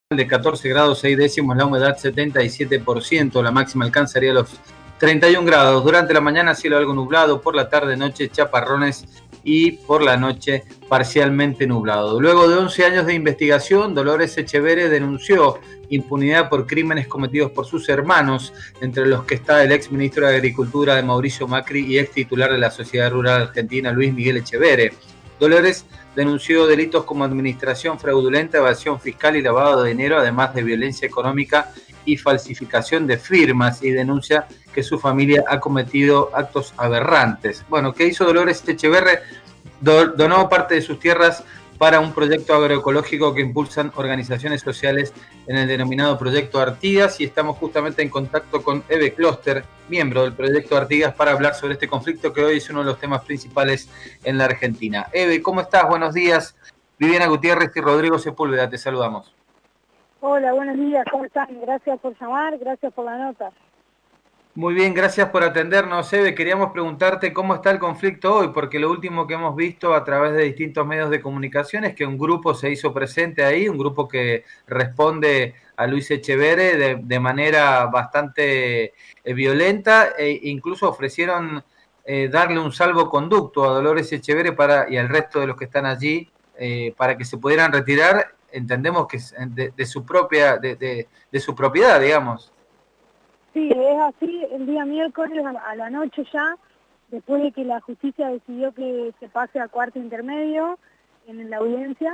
de 14 grados 6 décimos, la humedad 77%, la máxima alcanzaría los 31 grados. Durante la mañana cielo algo nublado, por la tarde noche chaparrones y por la noche parcialmente nublado. Luego de 11 años de investigación, Dolores Echeverre denunció impunidad por crímenes cometidos por sus hermanos, entre los que está el ex ministro de Agricultura de Mauricio Macri y ex titular de la Sociedad Rural Argentina, Luis Miguel Echeverre. Dolores denunció delitos como administración fraudulenta, evasión fiscal y lavado de dinero, además de violencia económica y falsificación de firmas, y denuncia que su familia ha cometido actos aberrantes. Bueno, ¿qué hizo Dolores Echeverre? Donó parte de sus tierras para un proyecto agroecológico que impulsan organizaciones sociales en el denominado Proyecto Artigas, y estamos justamente en contacto con Eve Kloster, miembro del Proyecto Artigas, para hablar sobre este conflicto que hoy es uno de los temas principales en la Argentina. Eve, ¿cómo estás? Buenos días. Viviana Gutiérrez y Rodrigo Sepúlveda, te saludamos. Hola, buenos días, ¿cómo están? Gracias por llamar, gracias por la nota. Muy bien, gracias por atendernos, Eve. Queríamos preguntarte cómo está el conflicto hoy, porque lo último que hemos visto a través de distintos medios de comunicación es que un grupo se hizo presente ahí, un grupo que responde a Luis Echeverre de manera bastante violenta, e incluso ofrecieron darle un salvoconducto a Dolores Echeverre y al resto de los que están allí, para que se pudieran retirar, entendemos que es de su propia, de su propiedad, digamos. Sí, es así, el día miércoles a la noche ya, después de que la justicia decidió que se pase a cuarto intermedio en la audiencia,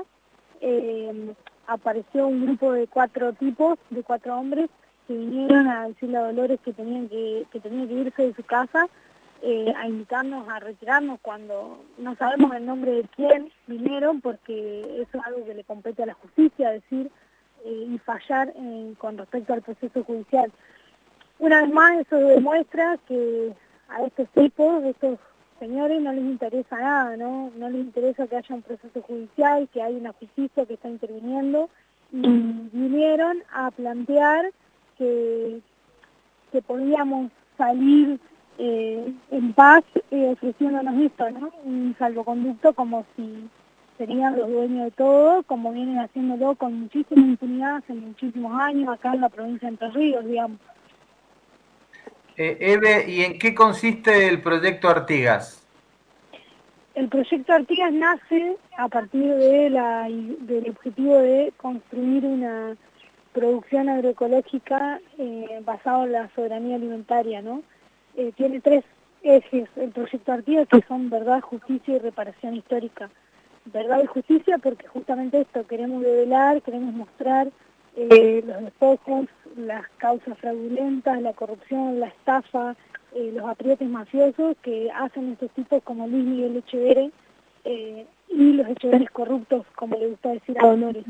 apareció un grupo de 4 tipos, de 4 hombres, que vinieron a decirle a Dolores que tenía que irse de su casa, a invitarnos a retirarnos cuando no sabemos el nombre de quién vinieron, porque eso es algo que le compete a la justicia decir y fallar con respecto al proceso judicial. Una vez más, eso demuestra que a estos tipos, a estos señores, no les interesa nada, ¿no? No les interesa que haya un proceso judicial, que haya una justicia que está interviniendo, y vinieron a plantear que podíamos salir en paz, ofreciéndonos esto, ¿no? Un salvoconducto, como si serían los dueños de todo, como vienen haciéndolo con muchísima impunidad hace muchísimos años acá en la provincia de Entre Ríos, digamos. Eve, ¿y en qué consiste el proyecto Artigas? El proyecto Artigas nace a partir del objetivo de construir una producción agroecológica basada en la soberanía alimentaria, ¿no? Tiene 3 ejes el proyecto Artigas, que son verdad, justicia y reparación histórica. Verdad y justicia porque justamente esto, queremos develar, queremos mostrar los despojos, las causas fraudulentas, la corrupción, la estafa, los aprietes mafiosos que hacen estos tipos como Luis Miguel Echeverre y los Echeverres corruptos, como le gusta decir a Dolores.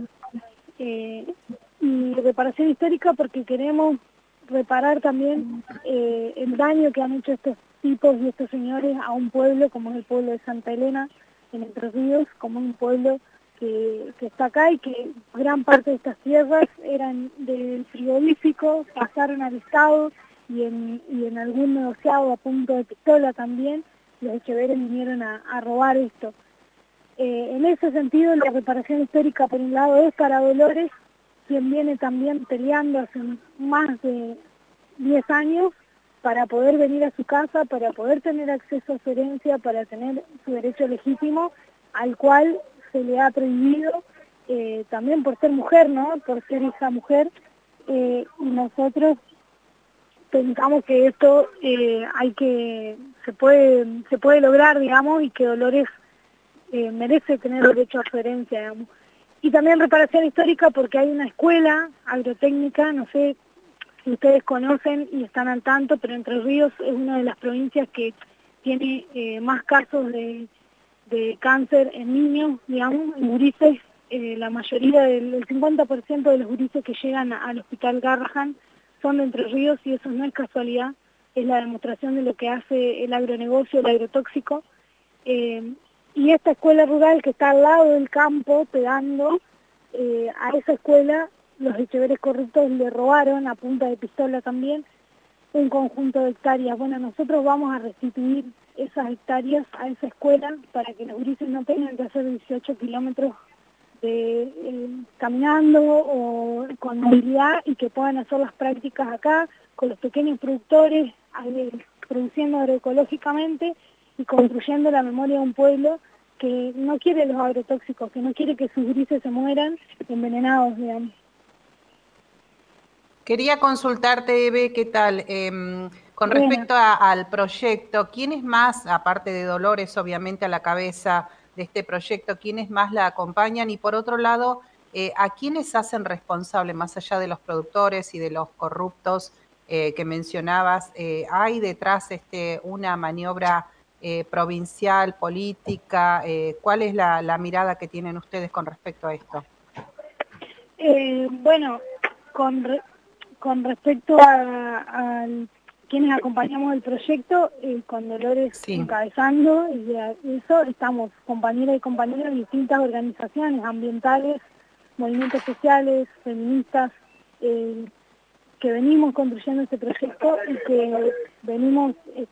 Y reparación histórica porque queremos reparar también el daño que han hecho estos tipos y estos señores a un pueblo como es el pueblo de Santa Elena, en Entre Ríos, como un pueblo que está acá y que gran parte de estas tierras eran del frigorífico, pasaron al Estado y en algún negociado a punto de pistola también, los Echeverres vinieron a robar esto. En ese sentido, la reparación histórica, por un lado, es para Dolores, quien viene también peleando hace más de 10 años para poder venir a su casa, para poder tener acceso a su herencia, para tener su derecho legítimo, al cual se le ha prohibido, también por ser mujer, ¿no? Por ser hija mujer, y nosotros pensamos que esto se puede lograr, digamos, y que Dolores merece tener derecho a su herencia, digamos. Y también reparación histórica porque hay una escuela agrotécnica, no sé si ustedes conocen y están al tanto, pero Entre Ríos es una de las provincias que tiene más casos de cáncer en niños, digamos, en gurises. La mayoría del 50% de los gurises que llegan al hospital Garrahan son de Entre Ríos, y eso no es casualidad, es la demostración de lo que hace el agronegocio, el agrotóxico. Y esta escuela rural que está al lado del campo, pegando, a esa escuela los Echeverres corruptos le robaron, a punta de pistola también, un conjunto de hectáreas. Bueno, nosotros vamos a restituir esas hectáreas a esa escuela para que los grises no tengan que hacer 18 kilómetros caminando o con movilidad y que puedan hacer las prácticas acá, con los pequeños productores, produciendo agroecológicamente y construyendo la memoria de un pueblo que no quiere los agrotóxicos, que no quiere que sus grises se mueran envenenados, digamos. Quería consultarte, Eve, ¿qué tal? Con respecto al proyecto, ¿quiénes más, aparte de Dolores, obviamente a la cabeza de este proyecto, quiénes más la acompañan? Y por otro lado, ¿a quiénes hacen responsable, más allá de los productores y de los corruptos que mencionabas? ¿Hay detrás una maniobra provincial, política? ¿Cuál es la mirada que tienen ustedes con respecto a esto? Bueno, con respecto a quienes acompañamos el proyecto, con Dolores encabezando, y eso estamos compañeras y compañeros de distintas organizaciones ambientales, movimientos sociales, feministas, que venimos construyendo este proyecto y que venimos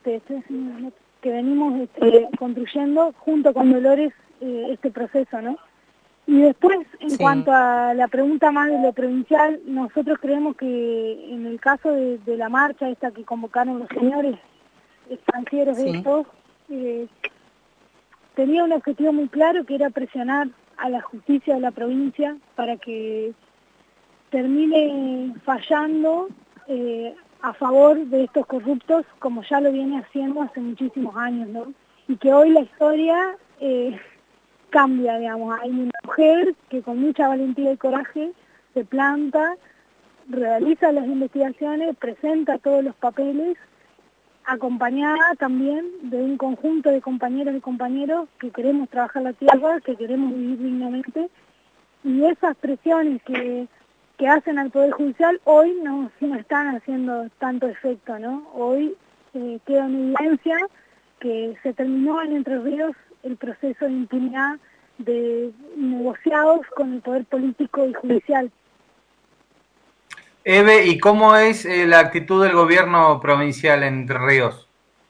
construyendo junto con Dolores este proceso, ¿no? Y después, en cuanto a la pregunta más de lo provincial, nosotros creemos que en el caso de la marcha esta que convocaron los señores extranjeros estos, tenía un objetivo muy claro, que era presionar a la justicia de la provincia para que termine fallando a favor de estos corruptos, como ya lo viene haciendo hace muchísimos años, ¿no? Y que hoy la historia cambia, digamos. Hay una mujer que con mucha valentía y coraje se planta, realiza las investigaciones, presenta todos los papeles, acompañada también de un conjunto de compañeros y compañeros que queremos trabajar la tierra, que queremos vivir dignamente, y esas presiones que hacen al Poder Judicial hoy no están haciendo tanto efecto, ¿no? Hoy queda en evidencia que se terminó en Entre Ríos el proceso de impunidad de negociados con el poder político y judicial. Eve, ¿y cómo es la actitud del gobierno provincial en Entre Ríos?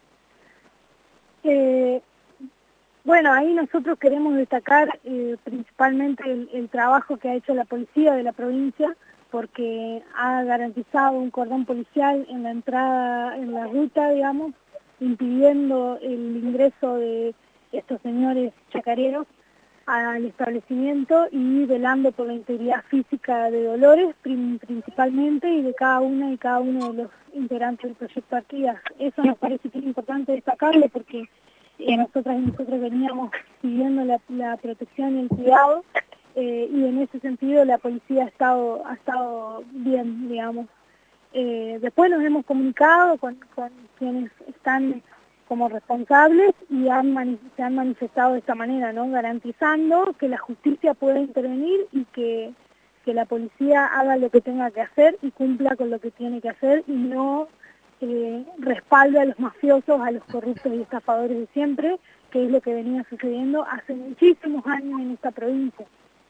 Bueno, ahí nosotros queremos destacar principalmente el trabajo que ha hecho la policía de la provincia, porque ha garantizado un cordón policial en la entrada, en la ruta, digamos, impidiendo el ingreso de estos señores chacareros al establecimiento y velando por la integridad física de Dolores principalmente y de cada una y cada uno de los integrantes del proyecto Artigas. Eso nos parece que es importante destacarlo porque nosotras y nosotros veníamos siguiendo la protección y el cuidado y en ese sentido la policía ha estado bien, digamos. Después nos hemos comunicado con quienes están como responsables y se han manifestado de esta manera, ¿no? Garantizando que la justicia pueda intervenir y que la policía haga lo que tenga que hacer y cumpla con lo que tiene que hacer y no respalde a los mafiosos, a los corruptos y estafadores de siempre, que es lo que venía sucediendo hace muchísimos años en esta provincia.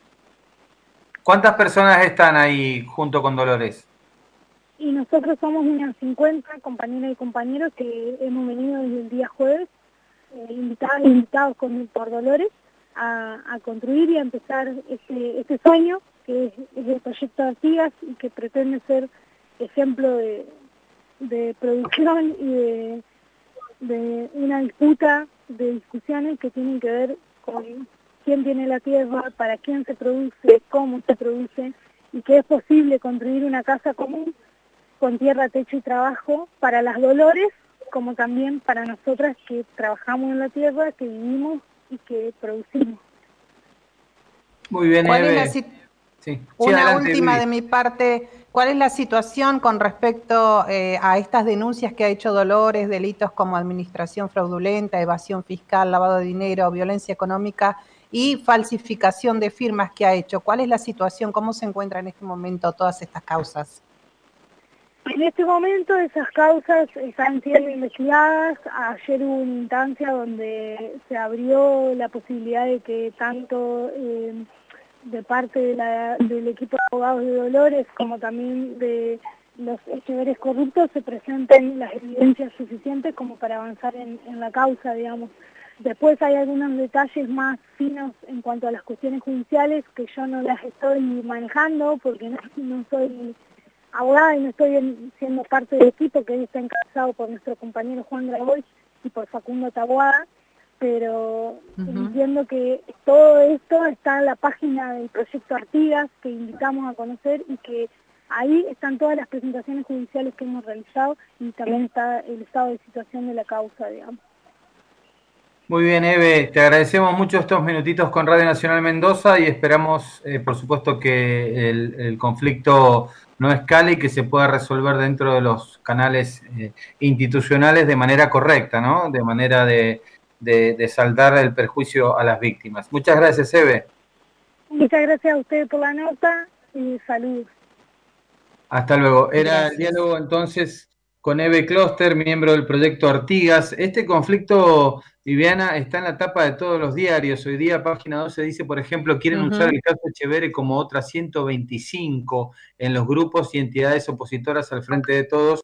¿Cuántas personas están ahí junto con Dolores? Y nosotros somos unas 50 compañeras y compañeros que hemos venido desde el día jueves, invitados por Dolores, a construir y a empezar este sueño, que es el proyecto de Artigas y que pretende ser ejemplo de producción y de una disputa de discusiones que tienen que ver con quién tiene la tierra, para quién se produce, cómo se produce, y que es posible construir una casa común con tierra, techo y trabajo para las Dolores, como también para nosotras que trabajamos en la tierra, que vivimos y que producimos. Muy bien, Eve. Una última de mi parte, ¿cuál es la situación con respecto a estas denuncias que ha hecho Dolores, delitos como administración fraudulenta, evasión fiscal, lavado de dinero, violencia económica y falsificación de firmas que ha hecho? ¿Cuál es la situación? ¿Cómo se encuentra en este momento todas estas causas? En este momento esas causas están siendo investigadas. Ayer hubo una instancia donde se abrió la posibilidad de que tanto de parte del equipo de abogados de Dolores como también de los echeveres corruptos se presenten las evidencias suficientes como para avanzar en la causa, digamos. Después hay algunos detalles más finos en cuanto a las cuestiones judiciales que yo no las estoy manejando porque no soy abogada y no estoy siendo parte del equipo que hoy está encabezado por nuestro compañero Juan Grabois y por Facundo Taboada, pero entiendo que todo esto está en la página del proyecto Artigas, que invitamos a conocer y que ahí están todas las presentaciones judiciales que hemos realizado y también está el estado de situación de la causa, digamos. Muy bien, Eve, te agradecemos mucho estos minutitos con Radio Nacional Mendoza y esperamos, por supuesto, que el conflicto no escale y que se pueda resolver dentro de los canales institucionales de manera correcta, ¿no? De manera de saldar el perjuicio a las víctimas. Muchas gracias, Eve. Muchas gracias a ustedes por la nota y saludos. Hasta luego. Era Gracias. el diálogo entonces con Eve Kloster, miembro del proyecto Artigas. Este conflicto, Viviana, está en la tapa de todos los diarios. Hoy día, página 12 dice, por ejemplo, quieren usar el caso Echeverre como otras 125 en los grupos y entidades opositoras al Frente de Todos